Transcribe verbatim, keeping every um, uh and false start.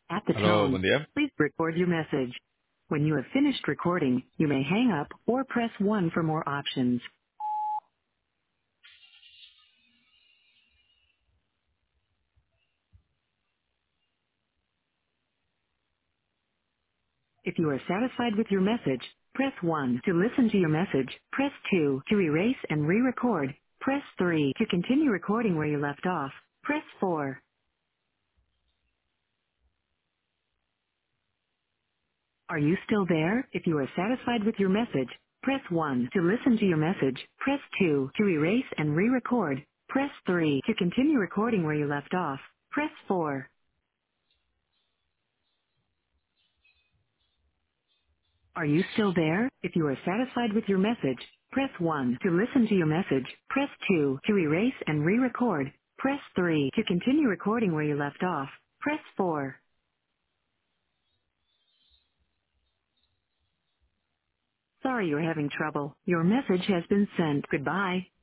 At the Aló, tone, buen día. please record your message. When you have finished recording, you may hang up or press one for more options. If you are satisfied with your message, press one to listen to your message, press two to erase and re-record, press three to continue recording where you left off, press four. Are you still there? If you are satisfied with your message, press one to listen to your message, press two to erase and re-record, press three to continue recording where you left off, press four. Are you still there? If you are satisfied with your message, press one to listen to your message, press two to erase and re-record, press three to continue recording where you left off, press four. Sorry you're having trouble. Your message has been sent. Goodbye.